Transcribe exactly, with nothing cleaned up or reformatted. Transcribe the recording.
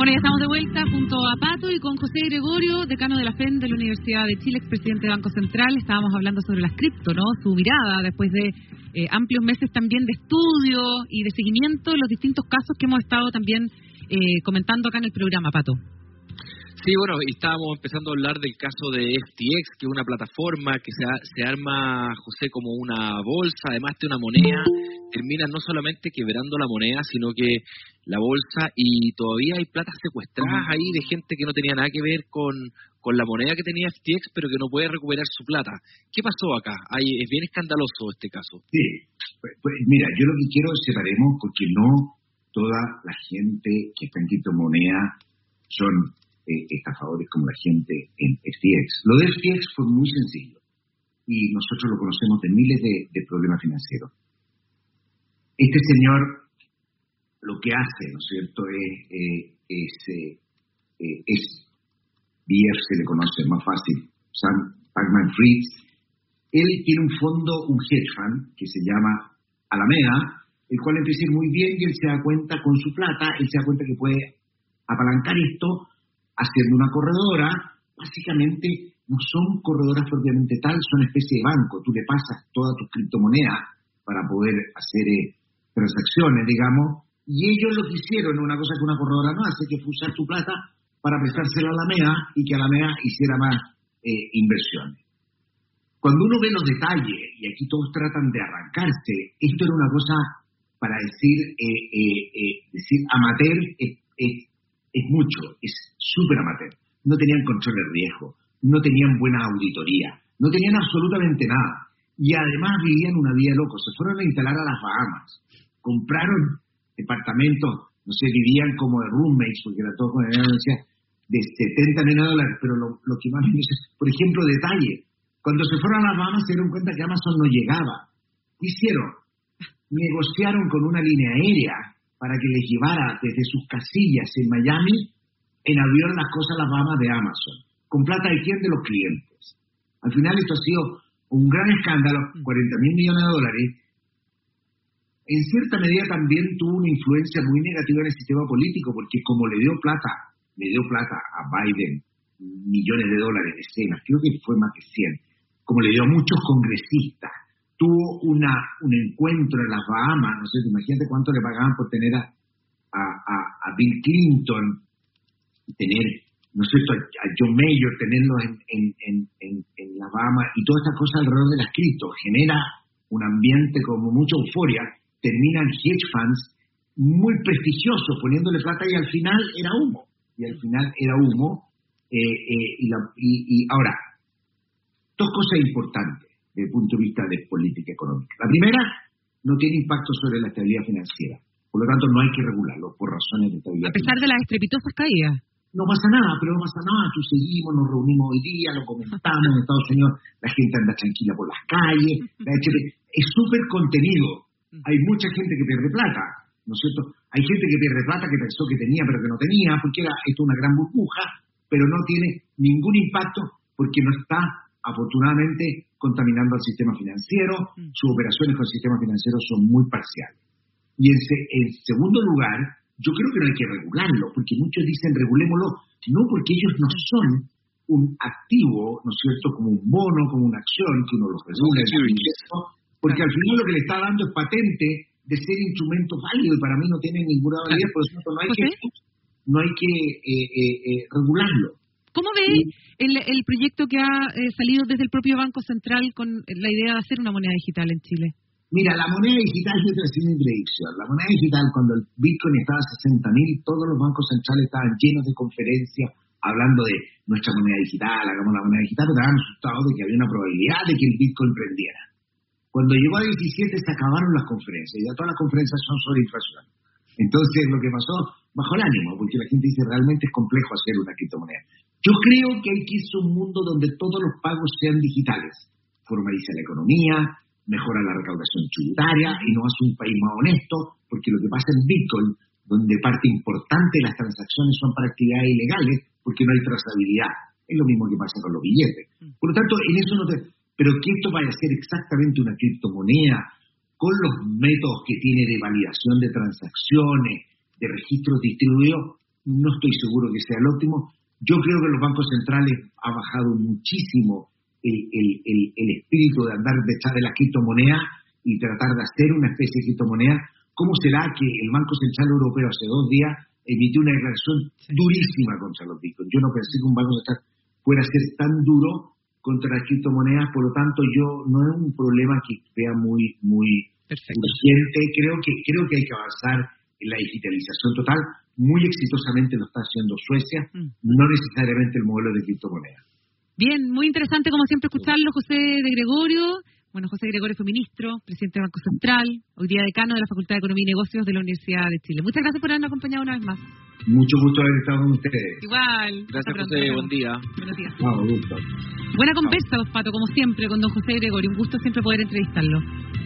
Bueno, ya estamos de vuelta junto a Pato y con José Gregorio, decano de la F E N de la Universidad de Chile, expresidente del Banco Central. Estábamos hablando sobre las cripto, ¿no? Su mirada después de eh, amplios meses también de estudio y de seguimiento de los distintos casos que hemos estado también eh, comentando acá en el programa, Pato. Sí, bueno, y estábamos empezando a hablar del caso de F T X, que es una plataforma que se, se arma, José, como una bolsa, además de una moneda, termina no solamente quebrando la moneda, sino que la bolsa, y todavía hay platas secuestradas ahí de gente que no tenía nada que ver con, con la moneda que tenía F T X, pero que no puede recuperar su plata. ¿Qué pasó acá? Hay, es bien escandaloso este caso. Sí, pues, pues mira, yo lo que quiero es separemos, porque no toda la gente que está en criptomoneda son Eh, estafadores como la gente en F T X. Lo de F T X fue muy sencillo y nosotros lo conocemos de miles de, de problemas financieros. Este señor lo que hace, ¿no es cierto?, es, eh, es, eh, es B F, se le conoce más fácil, Sam Bankman-Fried. Él tiene un fondo, un hedge fund que se llama Alameda, el cual empieza a ir muy bien y él se da cuenta con su plata, él se da cuenta que puede apalancar esto haciendo una corredora. Básicamente no son corredoras propiamente tal, son especie de banco. Tú le pasas todas tus criptomonedas para poder hacer eh, transacciones, digamos, y ellos lo que hicieron, una cosa que una corredora no hace, que fue usar tu plata para prestársela a Alameda y que Alameda hiciera más eh, inversiones. Cuando uno ve los detalles, y aquí todos tratan de arrancarse, esto era una cosa para decir, eh, eh, eh, decir amateur, es, es Es mucho, es súper amateur. No tenían control de riesgo, no tenían buena auditoría, no tenían absolutamente nada. Y además vivían una vida loca. Se fueron a instalar a las Bahamas. Compraron departamentos, no sé, vivían como de roommates, porque era todo con decía, de setenta millones de dólares. Pero lo, lo que más me dice, por ejemplo, detalle. Cuando se fueron a las Bahamas se dieron cuenta que Amazon no llegaba. ¿Qué hicieron? Negociaron con una línea aérea para que les llevara desde sus casillas en Miami, en avión, las cosas a las Bahamas de Amazon. ¿Con plata de quién? De los clientes. Al final esto ha sido un gran escándalo, cuarenta mil millones de dólares. En cierta medida también tuvo una influencia muy negativa en el sistema político, porque como le dio plata, le dio plata a Biden, millones de dólares, decenas, creo que fue más de cien, como le dio a muchos congresistas, tuvo una un encuentro en las Bahamas, no sé, imagínate cuánto le pagaban por tener a, a, a, a Bill Clinton, tener, no sé, a, a John Mayer, tenerlo en, en, en, en, en las Bahamas, y toda esta cosa alrededor de las cripto, genera un ambiente como mucha euforia, terminan hedge funds muy prestigiosos, poniéndole plata, y al final era humo, y al final era humo, eh, eh, y, la, y, y ahora, dos cosas importantes desde el punto de vista de política económica. La primera, no tiene impacto sobre la estabilidad financiera. Por lo tanto, no hay que regularlo por razones de estabilidad financiera. A pesar financiera. de las estrepitosas caídas. No pasa nada, pero no pasa nada. Tú seguimos, nos reunimos hoy día, lo comentamos. En Estados Unidos la gente anda tranquila por las calles. La H P es súper contenido. Hay mucha gente que pierde plata, ¿no es cierto? Hay gente que pierde plata que pensó que tenía, pero que no tenía, porque era esto una gran burbuja, pero no tiene ningún impacto porque no está, afortunadamente, contaminando al sistema financiero. Sus operaciones con el sistema financiero son muy parciales. Y en, se, en segundo lugar, yo creo que no hay que regularlo, porque muchos dicen regulémoslo, no, porque ellos no son un activo, ¿no es cierto?, como un bono, como una acción, que uno los regula, porque al final lo que le está dando es patente de ser instrumento válido, y para mí no tiene ninguna validez, por lo tanto no hay que, no hay que eh, eh, eh, regularlo. ¿Cómo ve el, el proyecto que ha eh, salido desde el propio Banco Central con la idea de hacer una moneda digital en Chile? Mira, la moneda digital es otra dirección. La moneda digital, cuando el Bitcoin estaba a sesenta mil, todos los bancos centrales estaban llenos de conferencias hablando de nuestra moneda digital, hagamos la moneda digital, pero estaban asustados de que había una probabilidad de que el Bitcoin prendiera. Cuando llegó a diecisiete se acabaron las conferencias, y ya todas las conferencias son sobre inflación. Entonces lo que pasó, bajó el ánimo, porque la gente dice realmente es complejo hacer una criptomoneda. Yo creo que hay que irse a un mundo donde todos los pagos sean digitales. Formaliza la economía, mejora la recaudación tributaria y nos hace un país más honesto, porque lo que pasa en Bitcoin, donde parte importante de las transacciones son para actividades ilegales, porque no hay trazabilidad. Es lo mismo que pasa con los billetes. Por lo tanto, en eso no te... Pero que esto vaya a ser exactamente una criptomoneda, con los métodos que tiene de validación de transacciones, de registros distribuidos, no estoy seguro que sea el óptimo. Yo creo que los bancos centrales ha bajado muchísimo el, el, el, el espíritu de andar detrás de las criptomonedas y tratar de hacer una especie de criptomoneda. ¿Cómo será que el Banco Central Europeo hace dos días emitió una declaración durísima contra los bitcoins? Yo no pensé que un banco central fuera a ser tan duro contra las criptomonedas, por lo tanto yo no es un problema que vea muy muy urgente. Creo que creo que hay que avanzar en la digitalización total. Muy exitosamente lo está haciendo Suecia, mm. no necesariamente el modelo de criptomonedas. Bien, muy interesante como siempre escucharlo, José de Gregorio. Bueno, José Gregorio fue ministro, presidente del Banco Central, hoy día decano de la Facultad de Economía y Negocios de la Universidad de Chile. Muchas gracias por habernos acompañado una vez más. Mucho gusto haber estado con ustedes. Igual. Gracias, José. Buen día. Buenos días. No, gusto. Buena conversa, Pato, como siempre, con don José Gregorio. Un gusto siempre poder entrevistarlo.